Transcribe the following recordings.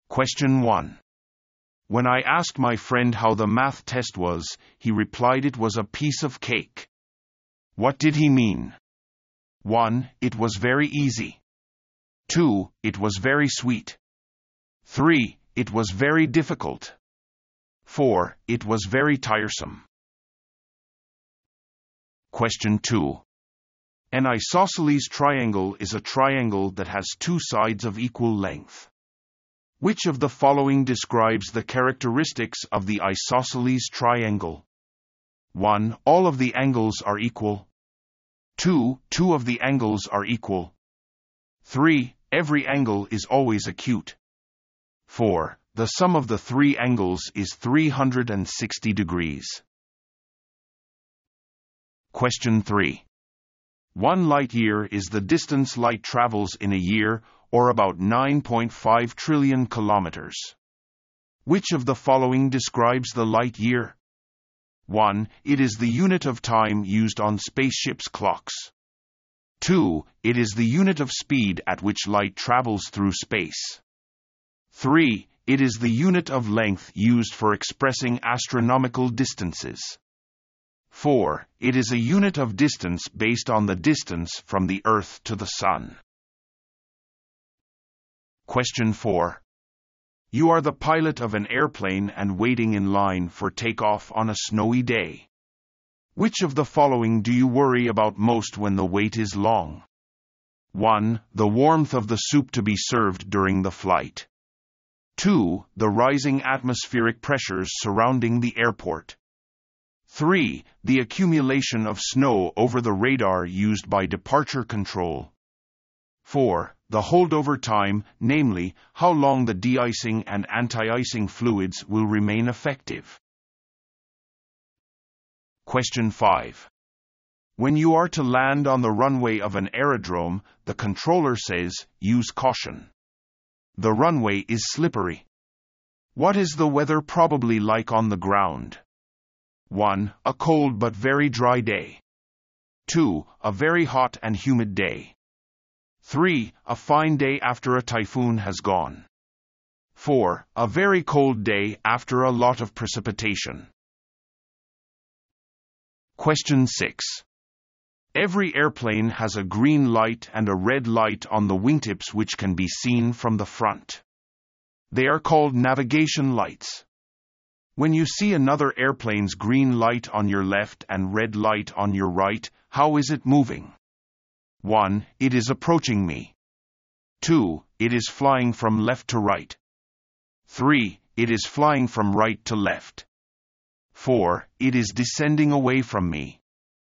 Question 1. When I asked my friend how the math test was, he replied it was a piece of cake. What did he mean? 1. It was very easy. 2. It was very sweet. 3. It was very difficult. 4. It was very tiresome. Question 2. An isosceles triangle is a triangle that has two sides of equal length. Which of the following describes the characteristics of the isosceles triangle? 1. All of the angles are equal. 2. Two of the angles are equal. 3. Every angle is always acute. 4. The sum of the three angles is 360 degrees. Question 3. 1 light year is the distance light travels in a year, or about 9.5 trillion kilometers. Which of the following describes the light year? 1. It is the unit of time used on spaceships' clocks. 2. It is the unit of speed at which light travels through space. 3. It is the unit of length used for expressing astronomical distances. 4. It is a unit of distance based on the distance from the Earth to the Sun. Question 4. You are the pilot of an airplane and waiting in line for takeoff on a snowy day. Which of the following do you worry about most when the wait is long? 1. The warmth of the soup to be served during the flight. 2. The rising atmospheric pressures surrounding the airport. 3. The accumulation of snow over the radar used by departure control. 4. The holdover time, namely, how long the de-icing and anti-icing fluids will remain effective. Question 5. When you are to land on the runway of an aerodrome, the controller says, use caution. The runway is slippery. What is the weather probably like on the ground? 1. A cold but very dry day. 2. A very hot and humid day. 3. A fine day after a typhoon has gone. 4. A very cold day after a lot of precipitation. Question 6. Every airplane has a green light and a red light on the wingtips which can be seen from the front. They are called navigation lights. When you see another airplane's green light on your left and red light on your right, how is it moving? 1. It is approaching me. 2. It is flying from left to right. 3. It is flying from right to left. 4. It is descending away from me.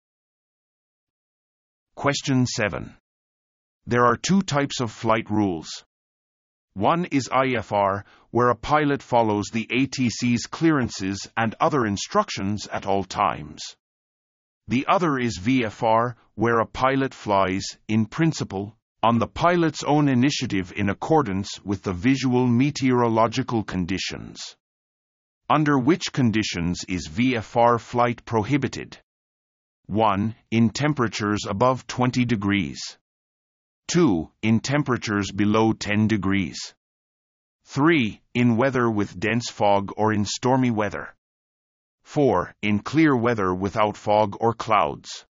Question 7. There are two types of flight rules. 1 is IFR, where a pilot follows the ATC's clearances and other instructions at all times. The other is VFR, where a pilot flies, in principle, on the pilot's own initiative in accordance with the visual meteorological conditions. Under which conditions is VFR flight prohibited? 1. In temperatures above 20 degrees. 2. In temperatures below 10 degrees. 3. In weather with dense fog or in stormy weather. 4. In clear weather without fog or clouds.